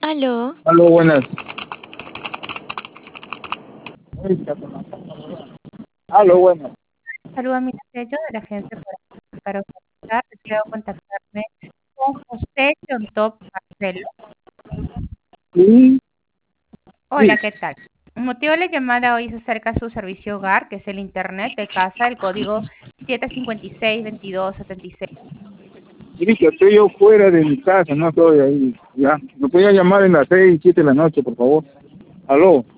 Aló, Aló, buenas. Aló, buenas. Saludos, mira, soy yo de la agencia para contactar. Deseo contactarme con José John Top Marcelo. Sí, sí. Hola, ¿qué tal? El motivo de la llamada hoy es acerca de su servicio hogar, que es el internet de casa, el código 756-2276. Mire que estoy yo fuera de mi casa, no estoy ahí. Ya. ¿Me podía llamar en las 6, 7 de la noche, por favor? Aló.